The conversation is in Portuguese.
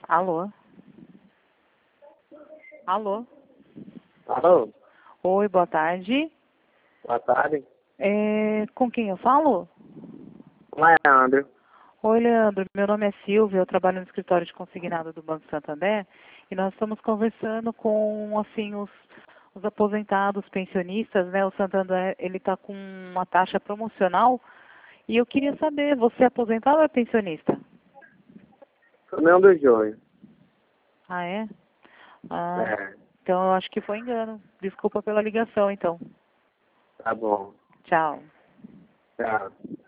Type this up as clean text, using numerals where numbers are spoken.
Alô? Alô? Alô? Oi, boa tarde. Boa tarde. Com quem eu falo? Leandro. Oi, Leandro. Meu nome é Silvia, eu trabalho no escritório de consignado do Banco Santander e nós estamos conversando com, assim, os aposentados, pensionistas, né? O Santander, ele está com uma taxa promocional e eu queria saber, você é aposentado ou é pensionista? Sou Leandro Joio. Ah, é? Ah, É, então eu acho que foi engano. Desculpa pela ligação, então. tá bom. Tchau. Tchau.